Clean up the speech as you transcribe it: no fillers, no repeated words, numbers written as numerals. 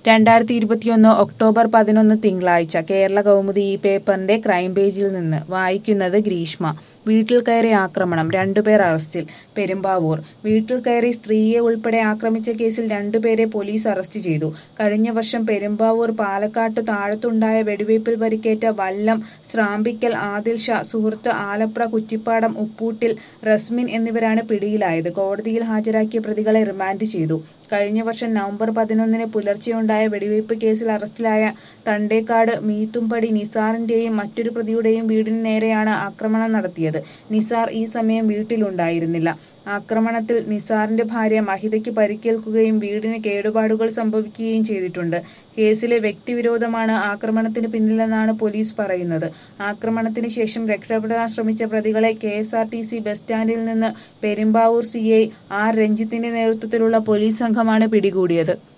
2021 October 11 തിങ്കളാഴ്ച കേരള കൗമുദി ഈ പേപ്പറിന്റെ ക്രൈംപേജിൽ നിന്ന് വായിക്കുന്നത് ഗ്രീഷ്മ. വീട്ടിൽ കയറി ആക്രമണം, 2 പേർ അറസ്റ്റിൽ. പെരുമ്പാവൂർ വീട്ടിൽ കയറി സ്ത്രീയെ ഉൾപ്പെടെ ആക്രമിച്ച കേസിൽ 2 പേരെ പോലീസ് അറസ്റ്റ് ചെയ്തു. കഴിഞ്ഞ വർഷം പെരുമ്പാവൂർ പാലക്കാട്ട് താഴത്തുണ്ടായ വെടിവയ്പിൽ പരിക്കേറ്റ വല്ലം സ്രാമ്പിക്കൽ ആദിൽ ഷാ, സുഹൃത്ത് ആലപ്ര കുറ്റിപ്പാടം ഉപ്പൂട്ടിൽ റസ്മിൻ എന്നിവരാണ് പിടിയിലായത്. കോടതിയിൽ ഹാജരാക്കിയ പ്രതികളെ റിമാൻഡ് ചെയ്തു. കഴിഞ്ഞ വർഷം നവംബർ 11 പുലർച്ചെയുണ്ടായ വെടിവയ്പ് കേസിൽ അറസ്റ്റിലായ തണ്ടേക്കാട് മീത്തുംപടി നിസാറിന്റെയും മറ്റൊരു പ്രതിയുടെയും വീടിന് നേരെയാണ് ആക്രമണം നടത്തിയത്. നിസാർ ഈ സമയം വീട്ടിലുണ്ടായിരുന്നില്ല. ആക്രമണത്തിൽ നിസാറിന്റെ ഭാര്യ മഹിതയ്ക്ക് പരിക്കേൽക്കുകയും വീടിന് കേടുപാടുകൾ സംഭവിക്കുകയും ചെയ്തിട്ടുണ്ട്. കേസിലെ വ്യക്തിവിരോധമാണ് ആക്രമണത്തിന് പിന്നിലെന്നാണ് പോലീസ് പറയുന്നത്. ആക്രമണത്തിന് ശേഷം രക്ഷപ്പെടാൻ ശ്രമിച്ച പ്രതികളെ KSRTC ബസ് സ്റ്റാൻഡിൽ നിന്ന് പെരുമ്പാവൂർ CI R രഞ്ജിത്തിന്റെ നേതൃത്വത്തിലുള്ള പോലീസ് സംഘമാണ് പിടികൂടിയത്.